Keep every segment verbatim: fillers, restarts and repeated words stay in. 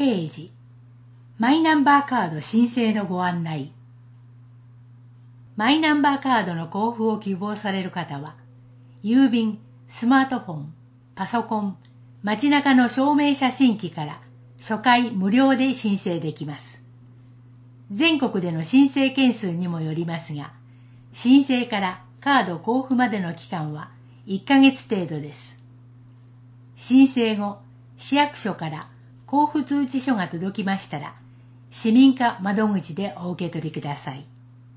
ページ、マイナンバーカード申請のご案内。マイナンバーカードの交付を希望される方は、郵便、スマートフォン、パソコン、街中の証明写真機から初回無料で申請できます。全国での申請件数にもよりますが、申請からカード交付までの期間はいっかげつ程度です。申請後、市役所から交付通知書が届きましたら、市民課窓口でお受け取りください。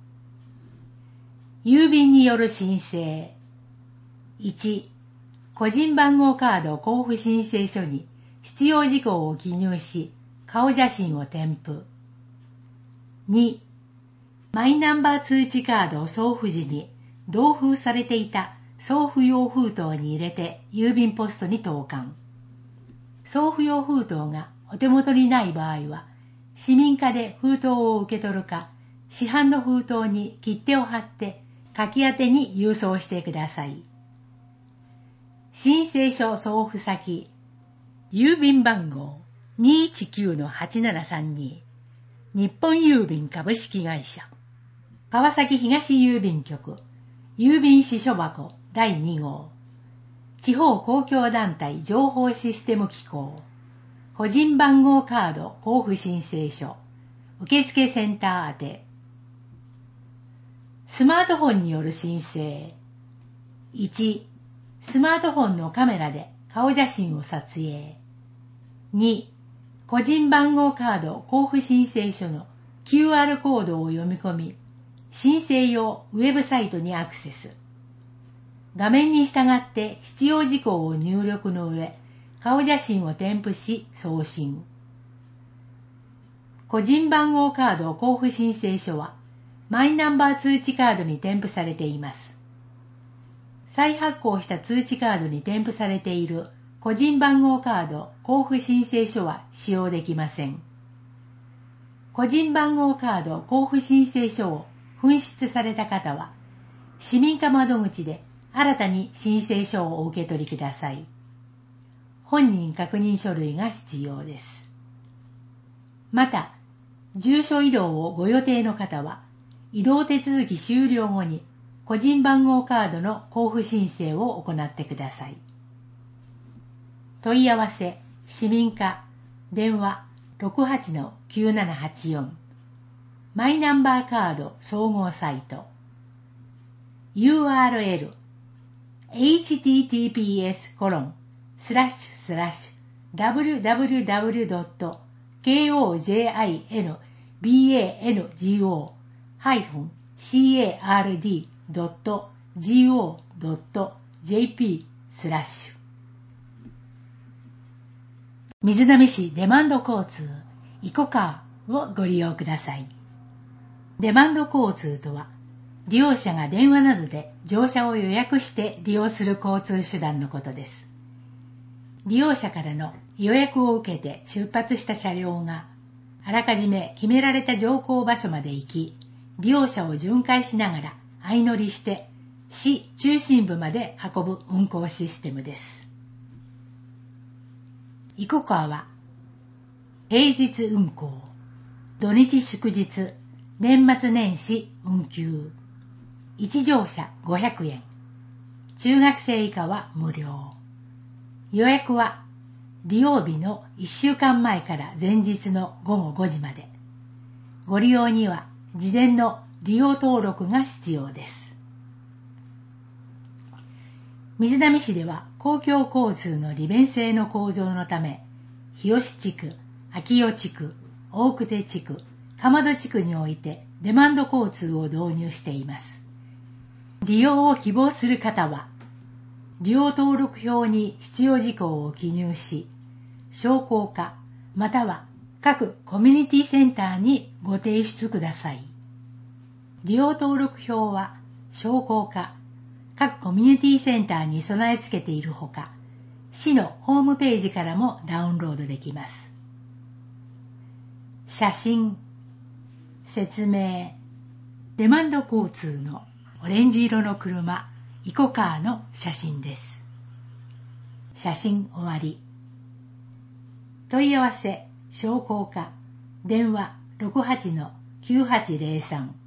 郵便による申請。いち、個人番号カード交付申請書に必要事項を記入し、顔写真を添付。に、マイナンバー通知カードを送付時に同封されていた送付用封筒に入れて郵便ポストに投函。送付用封筒がお手元にない場合は、市民課で封筒を受け取るか、市販の封筒に切手を貼って書き宛てに郵送してください。申請書送付先、郵便番号 にひゃくじゅうきゅうのはちななさんに 日本郵便株式会社川崎東郵便局郵便支所箱だいに号地方公共団体情報システム機構個人番号カード交付申請書受付センター宛て。スマートフォンによる申請。いち、スマートフォンのカメラで顔写真を撮影。に、個人番号カード交付申請書の キューアール コードを読み込み、申請用ウェブサイトにアクセス。画面に従って必要事項を入力の上、顔写真を添付し送信。個人番号カード交付申請書は、マイナンバー通知カードに添付されています。再発行した通知カードに添付されている個人番号カード交付申請書は使用できません。個人番号カード交付申請書を紛失された方は、市民課窓口で新たに申請書をお受け取りください。本人確認書類が必要です。また、住所移動をご予定の方は、移動手続き終了後に個人番号カードの交付申請を行ってください。問い合わせ、市民課、電話 ろくはちのきゅうななはちよん マイナンバーカード総合サイト ユーアールエル エイチティーティーピーエスコロンスラッシュスラッシュダブリューダブリューダブリュードットケーオージェーアイエヌビーエーエヌジーオーハイフンシーエーアールディードットジーオードットジェーピー スラッシュ瑞浪市デマンド交通イコカーをご利用ください。デマンド交通とは、利用者が電話などで乗車を予約して利用する交通手段のことです。利用者からの予約を受けて出発した車両が、あらかじめ決められた乗降場所まで行き、利用者を巡回しながら相乗りして市中心部まで運ぶ運行システムです。イコカーは平日運行、土日祝日、年末年始運休、いち乗車ごひゃくえん、中学生以下は無料。予約は利用日のいっしゅうかんまえから前日のごごごじまで。ご利用には事前の利用登録が必要です。瑞浪市では公共交通の利便性の向上のため、日吉地区、秋代地区、大久手地区、鎌戸地区においてデマンド交通を導入しています。利用を希望する方は、利用登録表に必要事項を記入し、商工課または各コミュニティセンターにご提出ください。利用登録表は商工課各コミュニティセンターに備え付けているほか、市のホームページからもダウンロードできます。写真、説明、デマンド交通のオレンジ色の車、イコカーの写真です。写真終わり。問い合わせ、 商工課電話 ろくはちのきゅうはちゼロさん